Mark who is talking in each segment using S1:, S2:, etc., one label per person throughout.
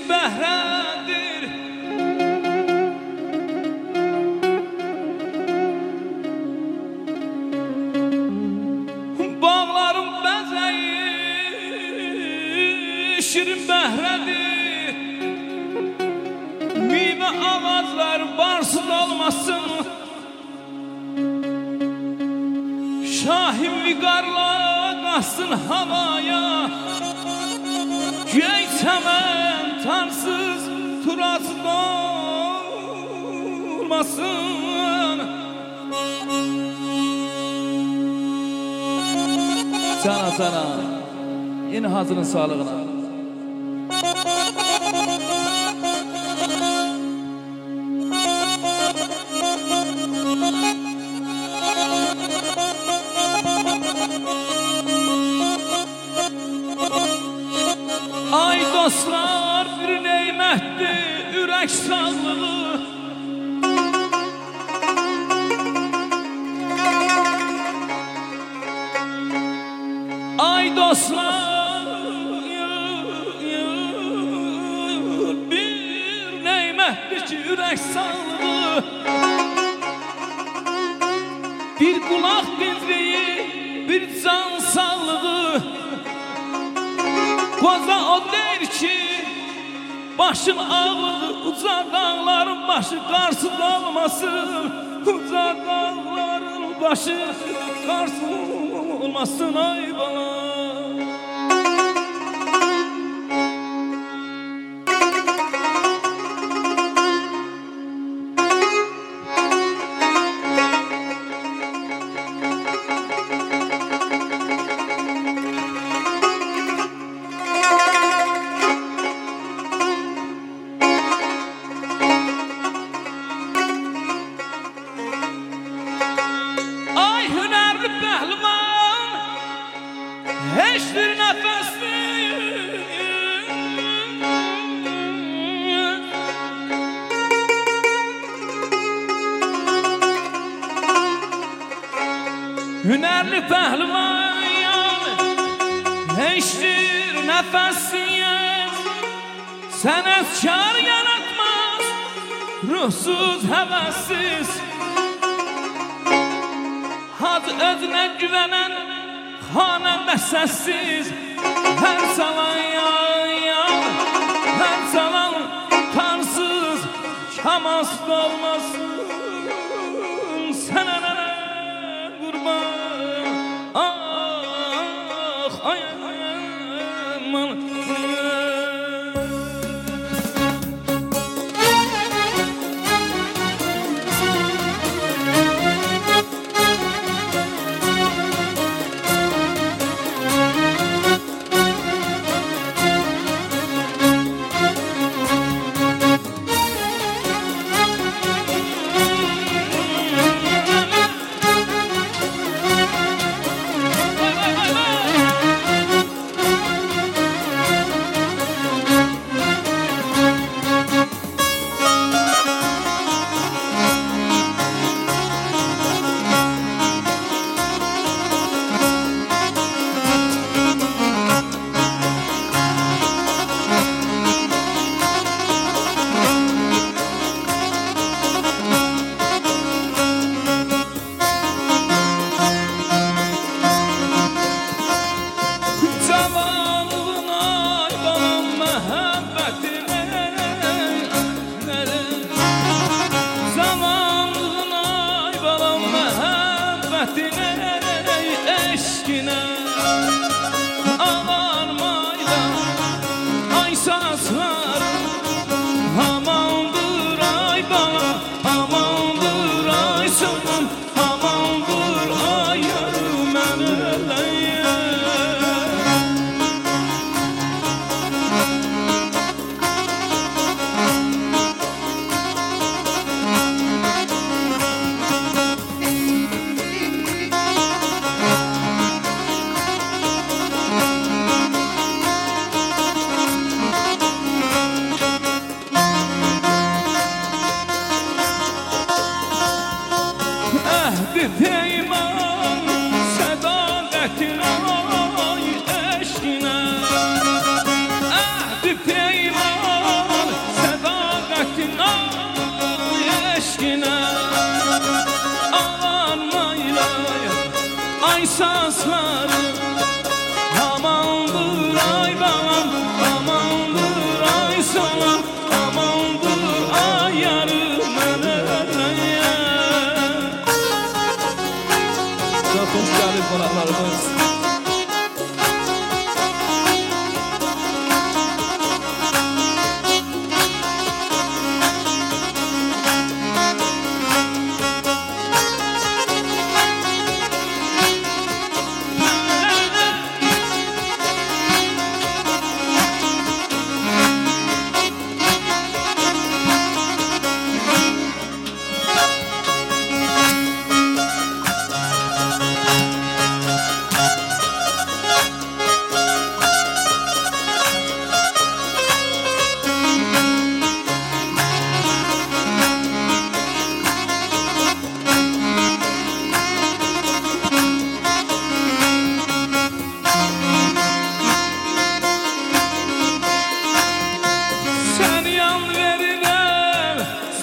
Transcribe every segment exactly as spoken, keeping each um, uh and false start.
S1: şirin bəhrədir. Bağlarım bəzəyi şirin bəhrədir. Meyvə ağaclar barsız olmasın. Şahin viqarla qaçsın havaya. Göy çəmən tansız turası dolmasın. Cana cana, yeni hazırın sağlığına. Ay dostlar, bir neymətdir ürək sağlığı. Ay dostlar, bir neymətdir ki ürək sağlığı. Bir qulaq dinliyi, bir can sağlığı. Qoza o deyir ki, başın ağlığı, uca dağların başı qarsız olmasın. Uca dağların başı qarsız olmasın ay bana. Heç bir nəfəsdir hünərli pəhlivan, heç bir nəfəsdir. Sənətkar yaratmaz ruhsuz, həvəssiz. Haz özünə güvənən xanəndə səssiz. Hər salan yan, hər salan tansız, kamasız olmasın. Sənə nənə qurban, ah, ay, aman.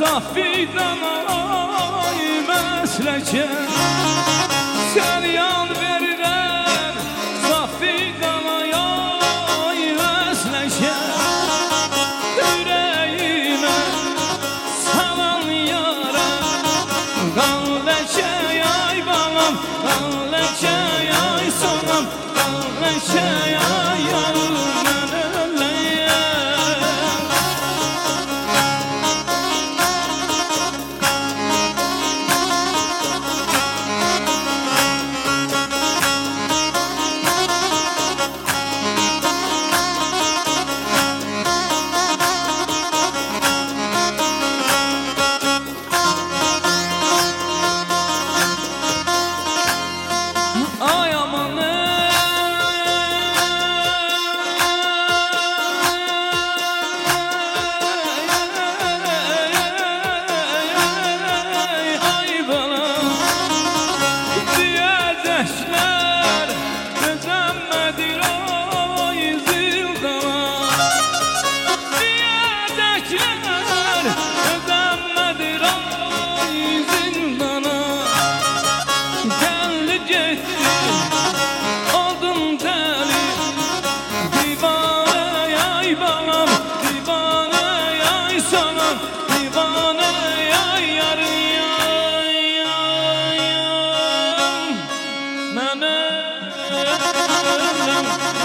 S1: Safidən ay məsləkə sən yan verirən Safidən ay məsləkə ürəyimə salan yara qan ləkə ay balam qan ləkə ay sonam qan ləkə ay yarım Mənə